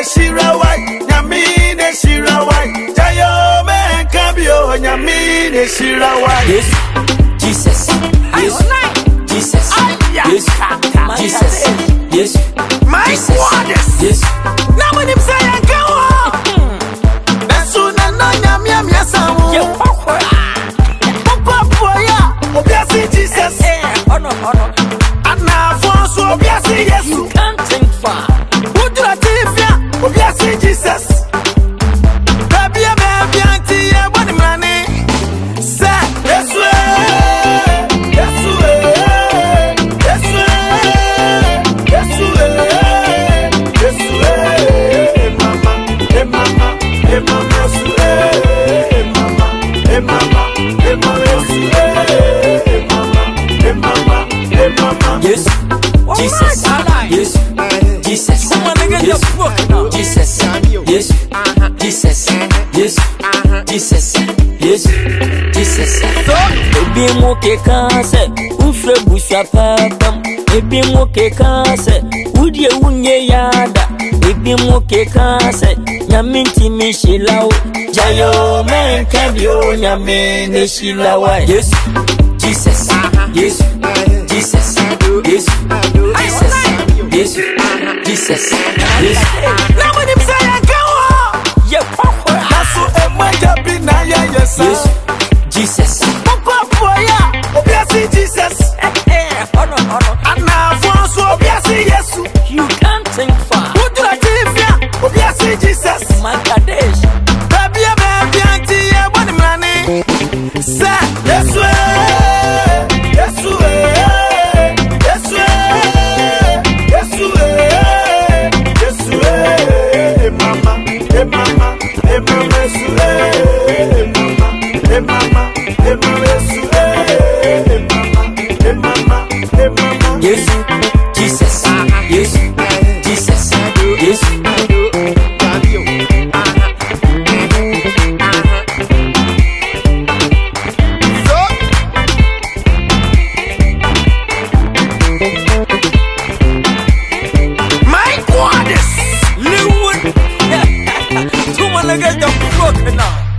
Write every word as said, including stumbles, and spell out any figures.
shirawai, nyamine shirawai. Jayo men kabio, nyamine shirawai. Yes, Jesus. Yes, Jesus. Yes, Jesus. Yes, my goodness. Yes. Now when him say I go, that's soon and no nyamia miasamu. Papa boya, obiasi Jesus. Oh no, oh no. And now for so obiasi yes. You can't think far. Would you latifia, obiasi Jesus. Baby, baby, auntie, I want money. Say yes way, yes way, yes way, yes way, yes way. Hey mama, hey mama, hey mama, yes way. Hey mama, hey mama, hey mama, yes way. Hey mama, hey mama, hey mama. Yes, Jesus. Yes, Jesus. Yes, Jesus. Yes, Jesus. Yes, Jesus. Yes, Jesus. So, ebi mo ke kanse, ufre busha papam. Ebi mo ke kanse, udie unye yada. Ebi mo ke kanse, nyaminti mishilau. Jayo men kabio nyamene shilawa. Yes, Jesus. Yes, Jesus. Yes, Jesus. Yes, Jesus. Yes. Now when him say I go, Yeah, Papa. that's so a major bina ya yes. Yes, Jesus. Papa boya, obiasi Jesus. Oh no, oh no. And now for so obiasi yesu. You can't think far. Would you latifia, obiasi Jesus. My Kadesh. Baby, baby, auntie, I want money. Say yes way, yes way, yes way, yes way, yes way. Hey mama, hey mama, hey mama, yes way. Hey mama, hey mama, hey mama, yes way. Hey mama, hey mama, hey mama. Yes, Jesus. Yes, Jesus. Yes. My goodness. Leeward. Two man against the broken now.